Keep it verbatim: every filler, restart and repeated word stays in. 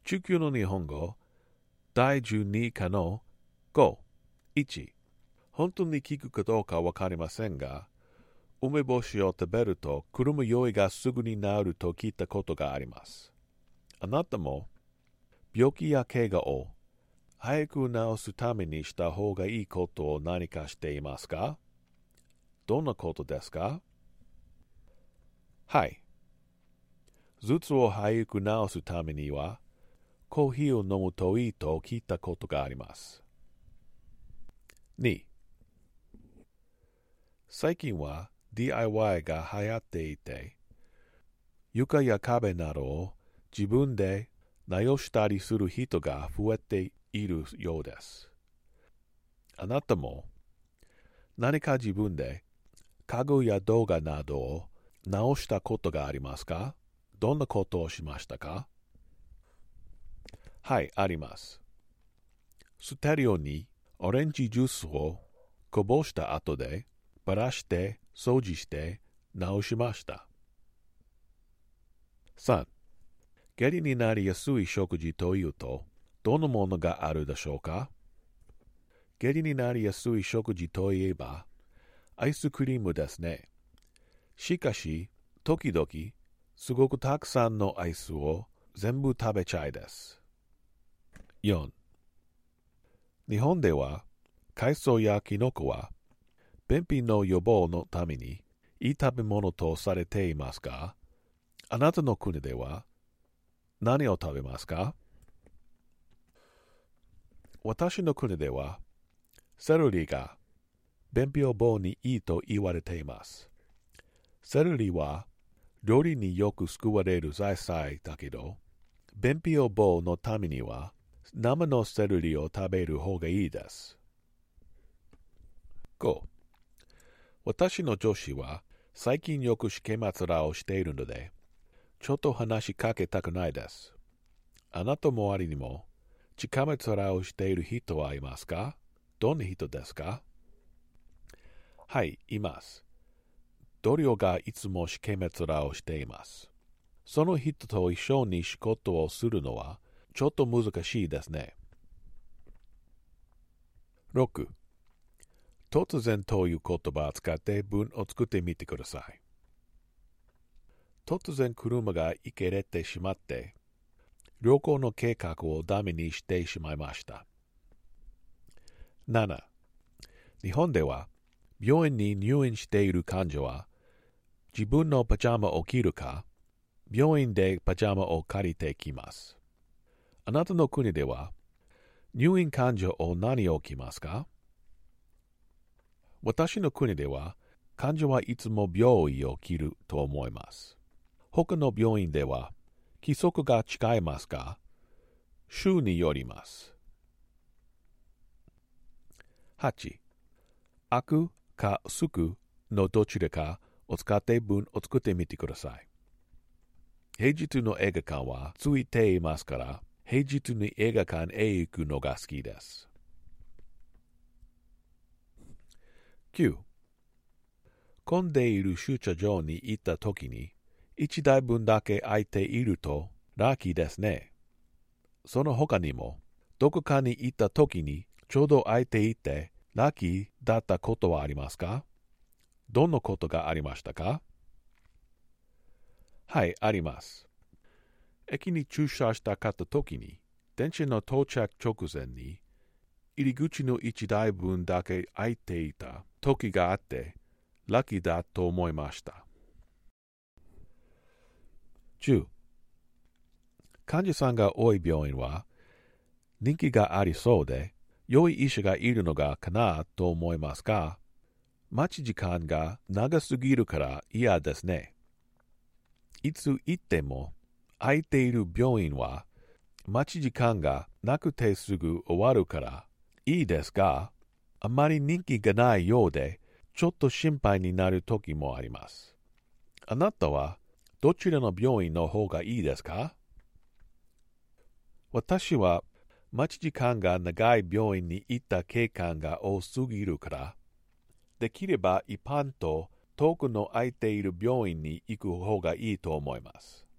中級の日本語だいじゅうに課のご、いち本当に効くかどうかわかりませんが、梅干しを食べるとくるむ酔いがすぐに治ると聞いたことがあります。あなたも病気や怪我を早く治すためにした方がいいことを何かしていますか？どんなことですか？はい。頭痛を早く治すためには、コーヒーを飲むといいと聞いたことがあります。に. 最近は ディーアイワイ が流行っていて、床や壁などを自分で直したりする人が増えているようです。あなたも何か自分で家具や動画などを直したことがありますか？どんなことをしましたか？はい、あります。ステレオにオレンジジュースをこぼした後で、ばらして掃除して直しました。さん. 下痢になりやすい食事というと、どのものがあるでしょうか？下痢になりやすい食事といえば、アイスクリームですね。しかし、時々、すごくたくさんのアイスを全部食べちゃいです。よん. 日本では、海藻やキノコは、便秘の予防のためにいい食べ物とされていますが、あなたの国では何を食べますか？私の国では、セロリが便秘予防にいいと言われています。セロリは料理によく使われる野菜だけど、便秘予防のためには生のセロリを食べる方がいいです。ご. 私の上司は最近よくしけまつらをしているので、ちょっと話しかけたくないです。あなた周りにも、しかめつらをしている人はいますか？どんな人ですか？はい、います。同僚がいつもしけめつらをしています。その人と一緒に仕事をするのは、ちょっと難しいですね。ろく. 突然という言葉を使って文を作ってみてください。突然車が行けれてしまって、旅行の計画をダメにしてしまいました。なな. 日本では、病院に入院している患者は、自分のパジャマを着るか、病院でパジャマを借りてきます。あなたの国では、入院患者を何を着ますか？私の国では、患者はいつも病院を着ると思います。他の病院では、規則が違いますが、州によります。はち. 開くかすくのどちらかを使って文を作ってみてください。平日の映画館はついていますから、平日に映画館へ行くのが好きです。きゅう. 混んでいる駐車場に行ったときに、一台分だけ空いているとラッキーですね。その他にも、どこかに行ったときにちょうど空いていてラッキーだったことはありますか？どんなことがありましたか？はい、あります。駅に駐車したかったときに、電車の到着直前に、入り口の一台分だけ空いていた時があって、ラッキーだと思いました。じゅう. 患者さんが多い病院は、人気がありそうで、良い医師がいるのがかなと思いますが、待ち時間が長すぎるから嫌ですね。いつ行っても、空いている病院は、待ち時間がなくてすぐ終わるからいいですが、あまり人気がないようで、ちょっと心配になる時もあります。あなたはどちらの病院の方がいいですか？私は待ち時間が長い病院に行った経験が多すぎるから、できれば一般と遠くの空いている病院に行く方がいいと思います。